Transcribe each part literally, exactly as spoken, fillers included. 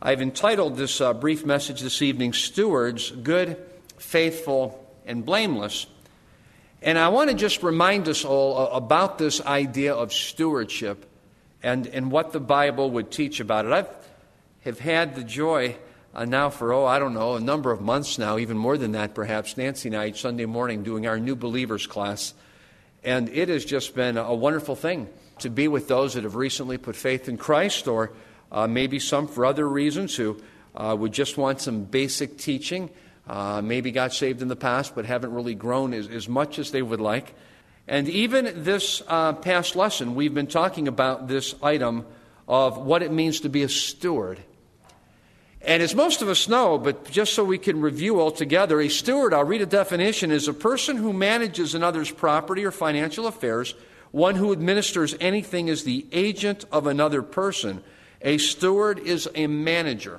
I've entitled this uh, brief message this evening, Stewards, Good, Faithful, and Blameless. And I want to just remind us all about this idea of stewardship and, and what the Bible would teach about it. I have had the joy uh, now for, oh, I don't know, a number of months now, even more than that perhaps, Nancy and I each Sunday morning doing our New Believers class. And it has just been a wonderful thing to be with those that have recently put faith in Christ, or uh, maybe some for other reasons who uh, would just want some basic teaching. Uh, maybe got saved in the past but haven't really grown as, as much as they would like. And even this uh, past lesson, we've been talking about this item of what it means to be a steward. And as most of us know, but just so we can review altogether, a steward, I'll read a definition, is a person who manages another's property or financial affairs, one who administers anything as the agent of another person. A steward is a manager.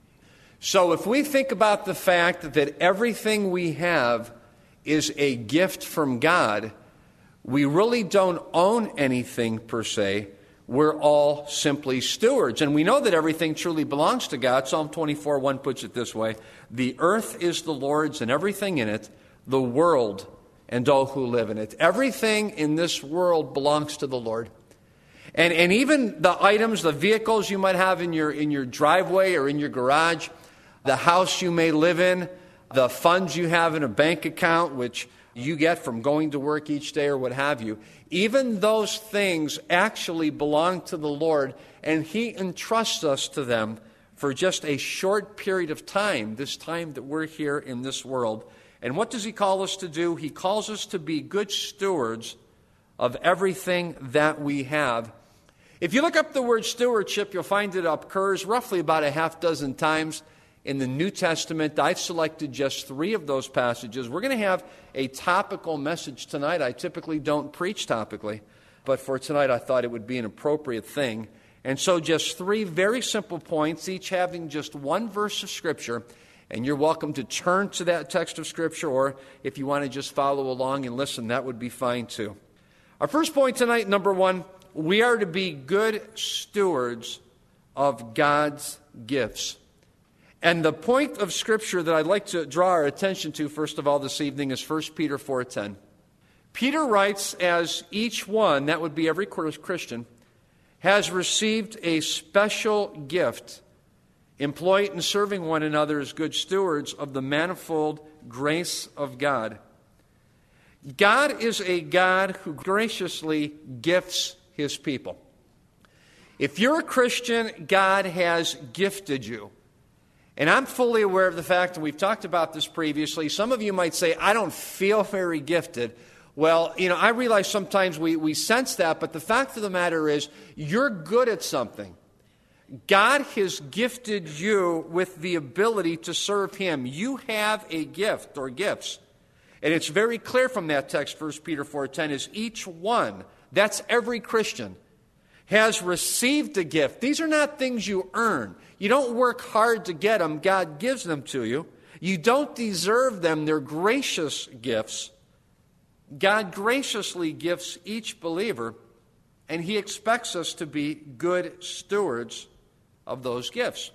So if we think about the fact that everything we have is a gift from God, we really don't own anything per se. We're all simply stewards. And we know that everything truly belongs to God. Psalm twenty-four one puts it this way: the earth is the Lord's and everything in it, the world and all who live in it. Everything in this world belongs to the Lord. And, and even the items, the vehicles you might have in your, in your driveway or in your garage, the house you may live in, the funds you have in a bank account, which you get from going to work each day or what have you, even those things actually belong to the Lord, and He entrusts us to them for just a short period of time, this time that we're here in this world. And what does He call us to do? He calls us to be good stewards of everything that we have. If you look up the word stewardship, you'll find it occurs roughly about a half dozen times in the New Testament. I've selected just three of those passages. We're going to have a topical message tonight. I typically don't preach topically, but for tonight I thought it would be an appropriate thing. And so just three very simple points, each having just one verse of Scripture. And you're welcome to turn to that text of Scripture, or if you want to just follow along and listen, that would be fine too. Our first point tonight, number one, we are to be good stewards of God's gifts. And the point of Scripture that I'd like to draw our attention to, first of all, this evening is First Peter four ten. Peter writes, as each one, that would be every Christian, has received a special gift, employ it in serving one another as good stewards of the manifold grace of God. God is a God who graciously gifts His people. If you're a Christian, God has gifted you. And I'm fully aware of the fact, and we've talked about this previously, some of you might say, I don't feel very gifted. Well, you know, I realize sometimes we, we sense that, but the fact of the matter is, you're good at something. God has gifted you with the ability to serve Him. You have a gift or gifts. And it's very clear from that text, First Peter four ten, is each one, that's every Christian, has received a gift. These are not things you earn. You don't work hard to get them. God gives them to you. You don't deserve them. They're gracious gifts. God graciously gifts each believer, and He expects us to be good stewards of those gifts.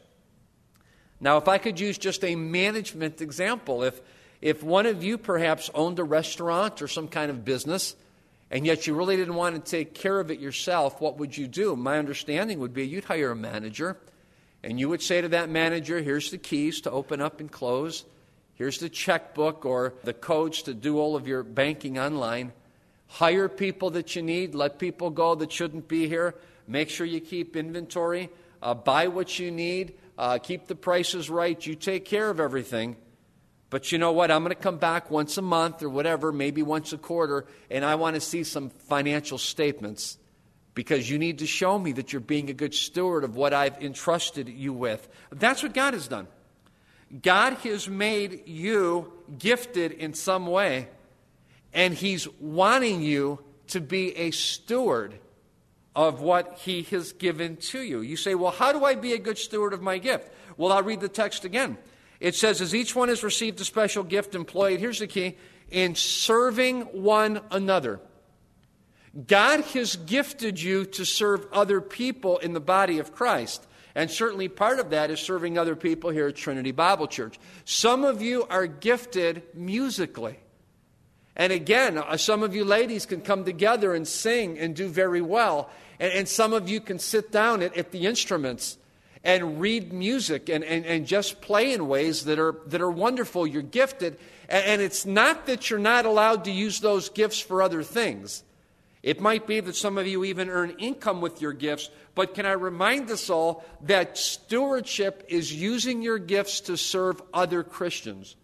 Now, if I could use just a management example, if, if one of you perhaps owned a restaurant or some kind of business, and yet you really didn't want to take care of it yourself, what would you do? My understanding would be you'd hire a manager, and you would say to that manager, here's the keys to open up and close. Here's the checkbook or the codes to do all of your banking online. Hire people that you need. Let people go that shouldn't be here. Make sure you keep inventory. Uh, buy what you need. Uh, keep the prices right. You take care of everything. But you know what? I'm going to come back once a month or whatever, maybe once a quarter, and I want to see some financial statements because you need to show me that you're being a good steward of what I've entrusted you with. That's what God has done. God has made you gifted in some way, and He's wanting you to be a steward of what He has given to you. You say, well, how do I be a good steward of my gift? Well, I'll read the text again. It says, as each one has received a special gift employed, here's the key, in serving one another. God has gifted you to serve other people in the body of Christ. And certainly part of that is serving other people here at Trinity Bible Church. Some of you are gifted musically. And again, some of you ladies can come together and sing and do very well. And, and some of you can sit down at, at the instruments and read music and, and, and just play in ways that are, that are wonderful. You're gifted. And, and it's not that you're not allowed to use those gifts for other things. It might be that some of you even earn income with your gifts, but can I remind us all that stewardship is using your gifts to serve other Christians.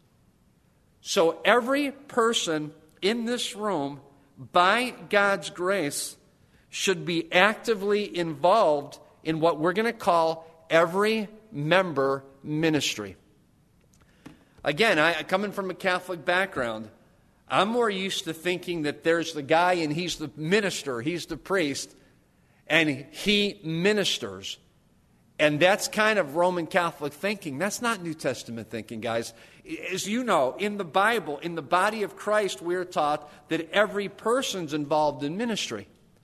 So every person in this room, by God's grace, should be actively involved in what we're going to call every member ministry. Again, I, coming from a Catholic background, I'm more used to thinking that there's the guy and he's the minister, he's the priest, and he ministers. And that's kind of Roman Catholic thinking. That's not New Testament thinking, guys. As you know, in the Bible, in the body of Christ, we're taught that every person's involved in ministry.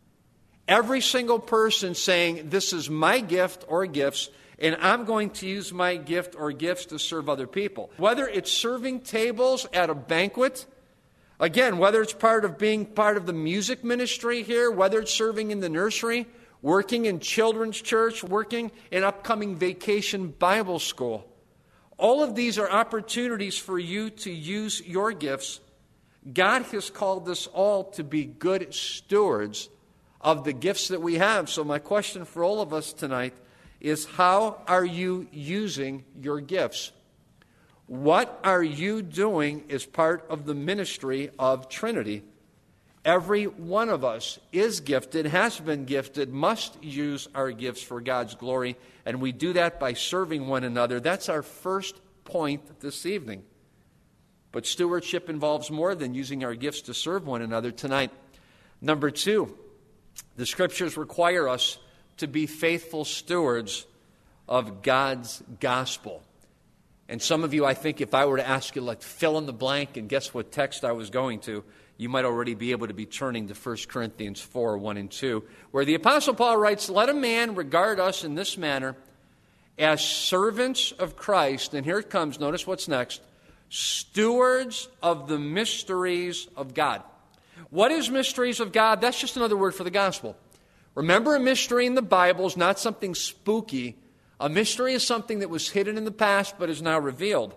Every single person saying, this is my gift or gifts, and I'm going to use my gift or gifts to serve other people. Whether it's serving tables at a banquet, again, whether it's part of being part of the music ministry here, whether it's serving in the nursery, working in children's church, working in upcoming vacation Bible school. All of these are opportunities for you to use your gifts. God has called us all to be good stewards of the gifts that we have. So my question for all of us tonight is, how are you using your gifts? What are you doing as part of the ministry of Trinity? Every one of us is gifted, has been gifted, must use our gifts for God's glory, and we do that by serving one another. That's our first point this evening. But stewardship involves more than using our gifts to serve one another tonight. Number two, the Scriptures require us to be faithful stewards of God's gospel. And some of you, I think, if I were to ask you, like, fill in the blank and guess what text I was going to, you might already be able to be turning to First Corinthians four, one and two, where the Apostle Paul writes, let a man regard us in this manner as servants of Christ, and here it comes, notice what's next, stewards of the mysteries of God. What is mysteries of God? That's just another word for the gospel. Remember, a mystery in the Bible is not something spooky. A mystery is something that was hidden in the past but is now revealed.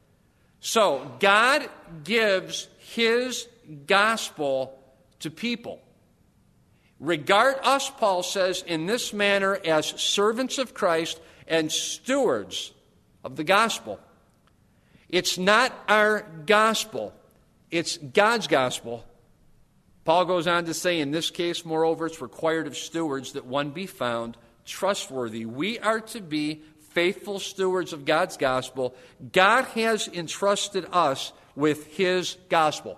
So, God gives His gospel to people. Regard us, Paul says, in this manner as servants of Christ and stewards of the gospel. It's not our gospel. It's God's gospel. Paul goes on to say, in this case, moreover, it's required of stewards that one be found trustworthy. We are to be faithful stewards of God's gospel. God has entrusted us with His gospel.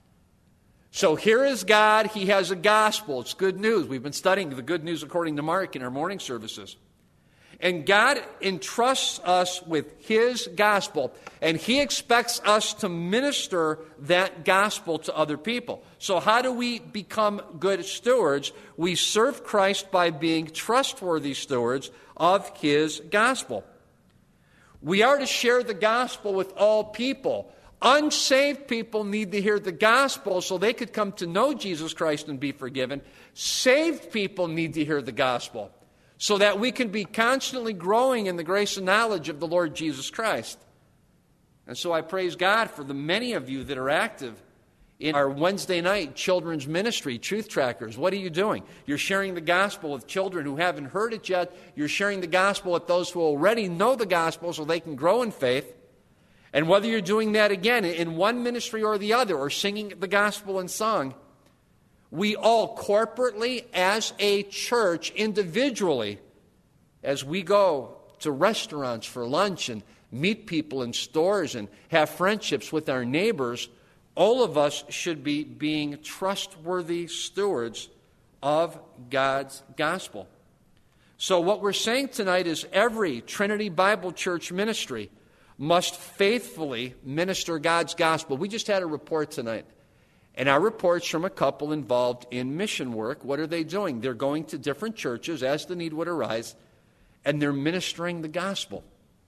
So here is God. He has a gospel. It's good news. We've been studying the good news according to Mark in our morning services. And God entrusts us with His gospel, and He expects us to minister that gospel to other people. So how do we become good stewards? We serve Christ by being trustworthy stewards of His gospel. We are to share the gospel with all people. Unsaved people need to hear the gospel so they could come to know Jesus Christ and be forgiven. Saved people need to hear the gospel so that we can be constantly growing in the grace and knowledge of the Lord Jesus Christ. And so I praise God for the many of you that are active in our Wednesday night children's ministry, Truth Trackers. What are you doing? You're sharing the gospel with children who haven't heard it yet. You're sharing the gospel with those who already know the gospel so they can grow in faith. And whether you're doing that again in one ministry or the other, or singing the gospel in song, we all corporately, as a church, individually, as we go to restaurants for lunch and meet people in stores and have friendships with our neighbors, all of us should be being trustworthy stewards of God's gospel. So what we're saying tonight is every Trinity Bible Church ministry must faithfully minister God's gospel. We just had a report tonight. And our report's from a couple involved in mission work. What are they doing? They're going to different churches as the need would arise, and they're ministering the gospel.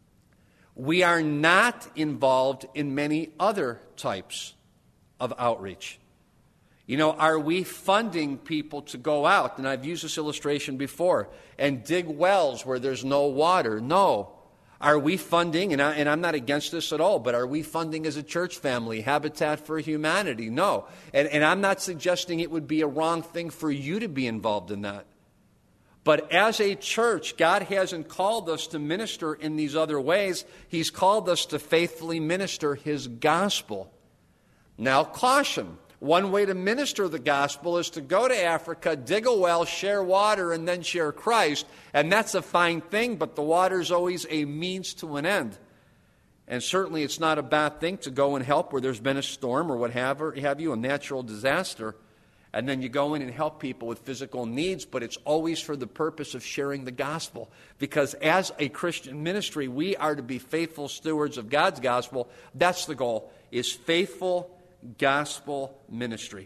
We are not involved in many other types of outreach. You know, are we funding people to go out, and I've used this illustration before, and dig wells where there's no water? No. Are we funding, and, I, and I'm not against this at all, but are we funding as a church family, Habitat for Humanity? No. And, and I'm not suggesting it would be a wrong thing for you to be involved in that. But as a church, God hasn't called us to minister in these other ways. He's called us to faithfully minister His gospel. Now, caution. One way to minister the gospel is to go to Africa, dig a well, share water, and then share Christ. And that's a fine thing, but the water is always a means to an end. And certainly it's not a bad thing to go and help where there's been a storm or what have, or have you, a natural disaster. And then you go in and help people with physical needs, but it's always for the purpose of sharing the gospel. Because as a Christian ministry, we are to be faithful stewards of God's gospel. That's the goal, is faithful gospel ministry.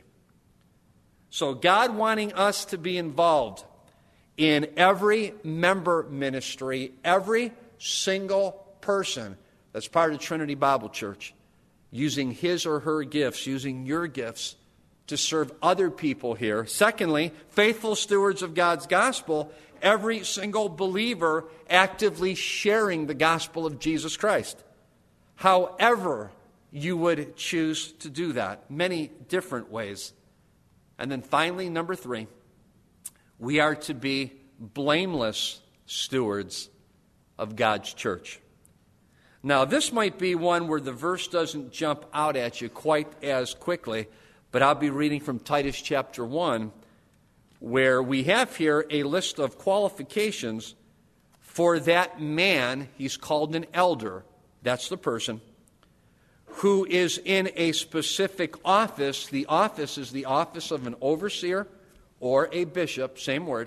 So God wanting us to be involved in every member ministry, every single person that's part of Trinity Bible Church, using his or her gifts, using your gifts to serve other people here. Secondly, faithful stewards of God's gospel, every single believer actively sharing the gospel of Jesus Christ. However you would choose to do that. Many different ways. And then finally, number three, we are to be blameless stewards of God's church. Now, this might be one where the verse doesn't jump out at you quite as quickly, but I'll be reading from Titus chapter one, where we have here a list of qualifications for that man. He's called an elder. That's the person who is in a specific office. The office is the office of an overseer or a bishop, same word.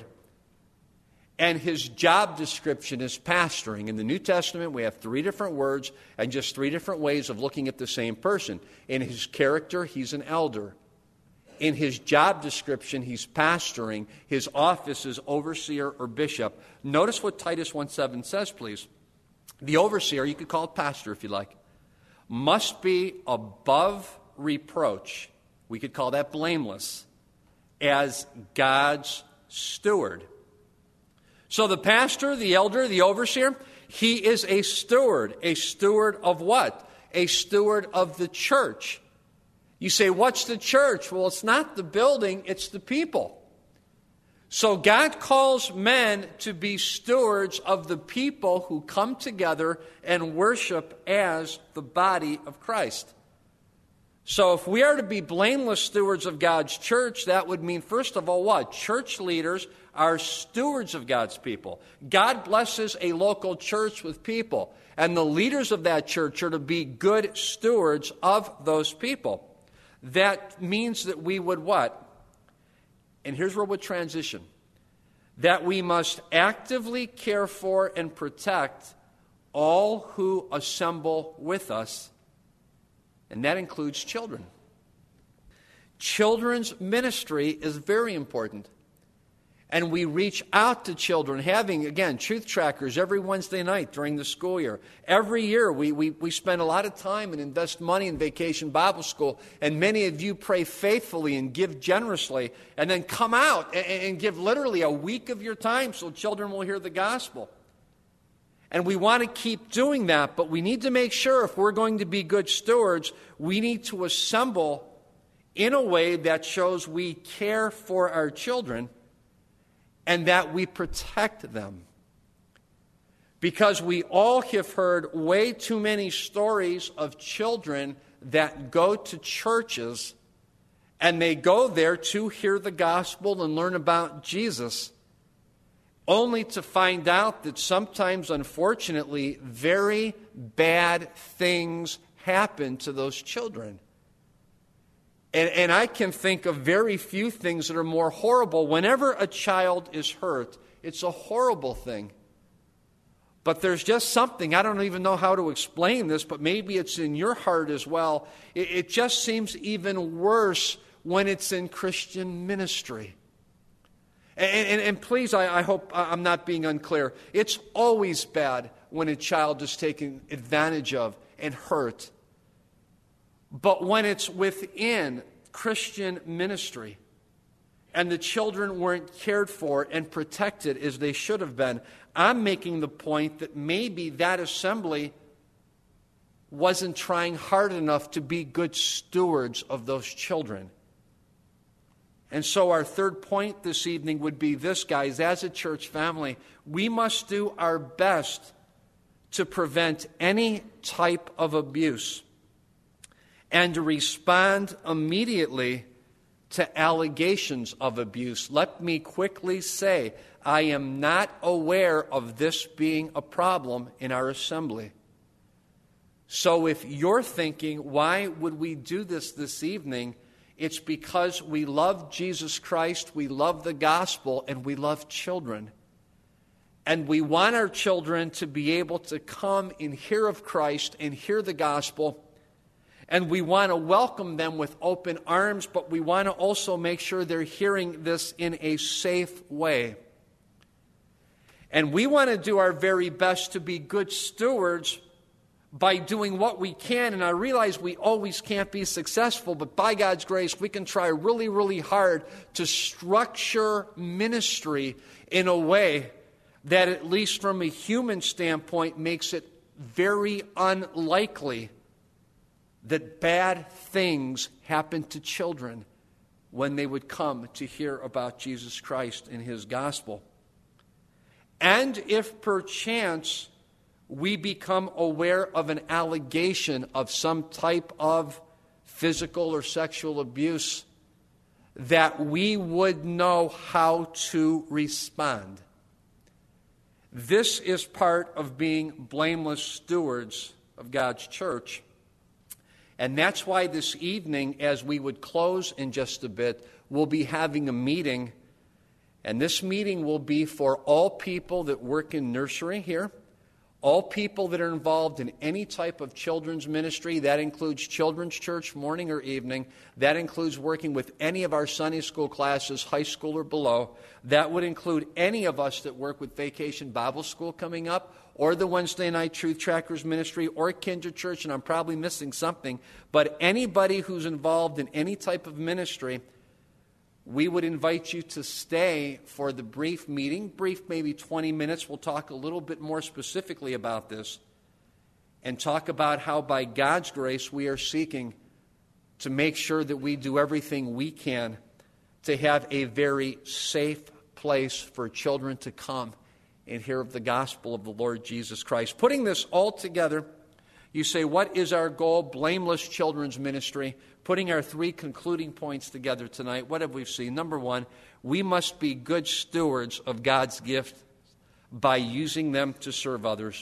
And his job description is pastoring. In the New Testament, we have three different words and just three different ways of looking at the same person. In his character, he's an elder. In his job description, he's pastoring. His office is overseer or bishop. Notice what Titus one seven says, please. The overseer, you could call it pastor if you like, must be above reproach. We could call that blameless, as God's steward. So the pastor, the elder, the overseer, he is a steward. A steward of what? A steward of the church. You say, what's the church? Well, it's not the building, it's the people. So God calls men to be stewards of the people who come together and worship as the body of Christ. So if we are to be blameless stewards of God's church, that would mean, first of all, what? Church leaders are stewards of God's people. God blesses a local church with people, and the leaders of that church are to be good stewards of those people. That means that we would what? And here's where we'll transition. That we must actively care for and protect all who assemble with us, and that includes children. Children's ministry is very important. And we reach out to children, having, again, truth trackers every Wednesday night during the school year. Every year we, we, we spend a lot of time and invest money in Vacation Bible School. And many of you pray faithfully and give generously and then come out and, and give literally a week of your time so children will hear the gospel. And we want to keep doing that, but we need to make sure if we're going to be good stewards, we need to assemble in a way that shows we care for our children and that we protect them. Because we all have heard way too many stories of children that go to churches and they go there to hear the gospel and learn about Jesus, only to find out that sometimes, unfortunately, very bad things happen to those children. And, and I can think of very few things that are more horrible. Whenever a child is hurt, it's a horrible thing. But there's just something, I don't even know how to explain this, but maybe it's in your heart as well. It, it just seems even worse when it's in Christian ministry. And, and, and please, I, I hope I'm not being unclear. It's always bad when a child is taken advantage of and hurt. But when it's within Christian ministry and the children weren't cared for and protected as they should have been, I'm making the point that maybe that assembly wasn't trying hard enough to be good stewards of those children. And so our third point this evening would be this, guys. As a church family, we must do our best to prevent any type of abuse and to respond immediately to allegations of abuse. Let me quickly say, I am not aware of this being a problem in our assembly. So if you're thinking, why would we do this this evening? It's because we love Jesus Christ, we love the gospel, and we love children. And we want our children to be able to come and hear of Christ and hear the gospel. And we want to welcome them with open arms, but we want to also make sure they're hearing this in a safe way. And we want to do our very best to be good stewards by doing what we can. And I realize we always can't be successful, but by God's grace, we can try really, really hard to structure ministry in a way that, at least from a human standpoint, makes it very unlikely that bad things happen to children when they would come to hear about Jesus Christ and His gospel. And if perchance we become aware of an allegation of some type of physical or sexual abuse, that we would know how to respond. This is part of being blameless stewards of God's church. And that's why this evening, as we would close in just a bit, we'll be having a meeting. And this meeting will be for all people that work in nursery here, all people that are involved in any type of children's ministry. That includes children's church, morning or evening. That includes working with any of our Sunday school classes, high school or below. That would include any of us that work with Vacation Bible School coming up, or the Wednesday Night Truth Trackers Ministry, or Kindred Church, and I'm probably missing something. But anybody who's involved in any type of ministry, we would invite you to stay for the brief meeting, brief maybe twenty minutes. We'll talk a little bit more specifically about this and talk about how by God's grace we are seeking to make sure that we do everything we can to have a very safe place for children to come and hear of the gospel of the Lord Jesus Christ. Putting this all together, you say, what is our goal? Blameless children's ministry. Putting our three concluding points together tonight, what have we seen? Number one, we must be good stewards of God's gift by using them to serve others.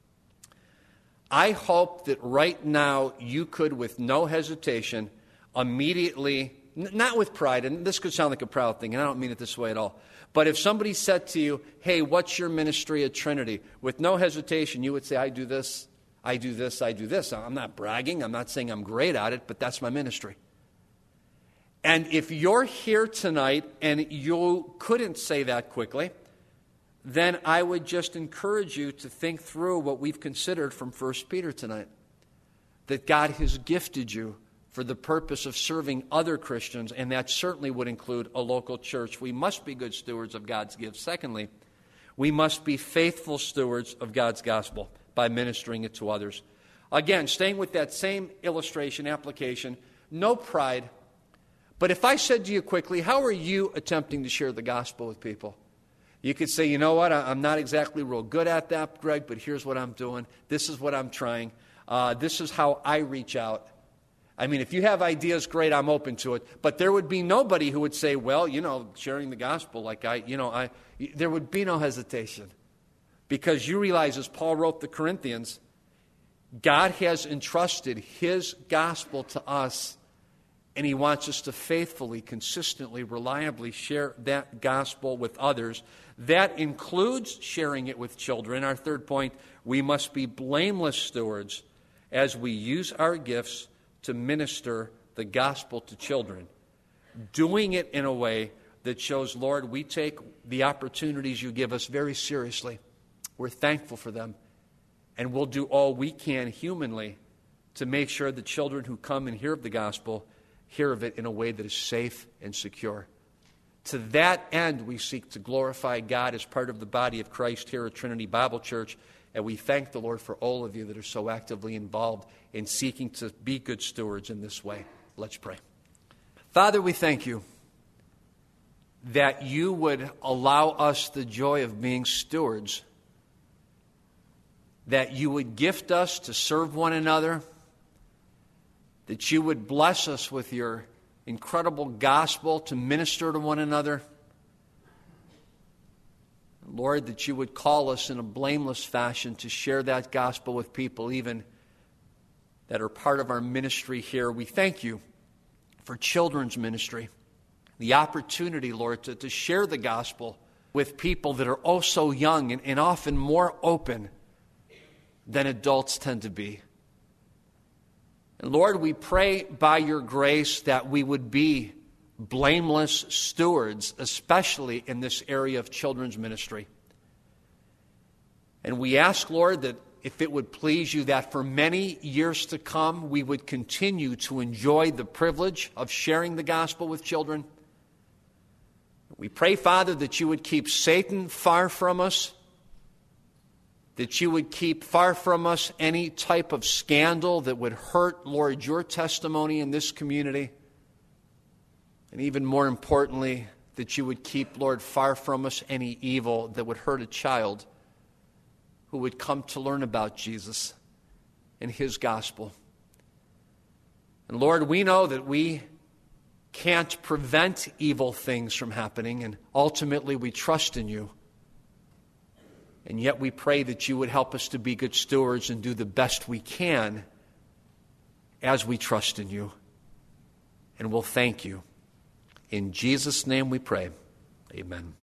I hope that right now you could, with no hesitation, immediately, n- not with pride, and this could sound like a proud thing, and I don't mean it this way at all, but if somebody said to you, hey, what's your ministry at Trinity? With no hesitation, you would say, I do this. I do this, I do this. I'm not bragging. I'm not saying I'm great at it, but that's my ministry. And if you're here tonight and you couldn't say that quickly, then I would just encourage you to think through what we've considered from First Peter tonight. That God has gifted you for the purpose of serving other Christians, and that certainly would include a local church. We must be good stewards of God's gifts. Secondly, we must be faithful stewards of God's gospel by ministering it to others. Again, staying with that same illustration, application, no pride. But if I said to you quickly, how are you attempting to share the gospel with people? You could say, you know what, I'm not exactly real good at that, Greg, but here's what I'm doing. This is what I'm trying. Uh, this is how I reach out. I mean, if you have ideas, great, I'm open to it. But there would be nobody who would say, well, you know, sharing the gospel, like I, you know, I, there would be no hesitation. Because you realize, as Paul wrote the Corinthians, God has entrusted His gospel to us, and He wants us to faithfully, consistently, reliably share that gospel with others. That includes sharing it with children. Our third point, we must be blameless stewards as we use our gifts to minister the gospel to children, doing it in a way that shows, Lord, we take the opportunities you give us very seriously. We're thankful for them. And we'll do all we can humanly to make sure the children who come and hear of the gospel hear of it in a way that is safe and secure. To that end, we seek to glorify God as part of the body of Christ here at Trinity Bible Church. And we thank the Lord for all of you that are so actively involved in seeking to be good stewards in this way. Let's pray. Father, we thank you that you would allow us the joy of being stewards, that you would gift us to serve one another, that you would bless us with your incredible gospel to minister to one another. Lord, that you would call us in a blameless fashion to share that gospel with people even that are part of our ministry here. We thank you for children's ministry, the opportunity, Lord, to, to share the gospel with people that are oh so young and, and often more open than adults tend to be. And Lord, we pray by your grace that we would be blameless stewards, especially in this area of children's ministry. And we ask, Lord, that if it would please you, that for many years to come, we would continue to enjoy the privilege of sharing the gospel with children. We pray, Father, that you would keep Satan far from us, that you would keep far from us any type of scandal that would hurt, Lord, your testimony in this community. And even more importantly, that you would keep, Lord, far from us any evil that would hurt a child who would come to learn about Jesus and his gospel. And Lord, we know that we can't prevent evil things from happening, and ultimately we trust in you. And yet we pray that you would help us to be good stewards and do the best we can as we trust in you. And we'll thank you. In Jesus' name we pray. Amen.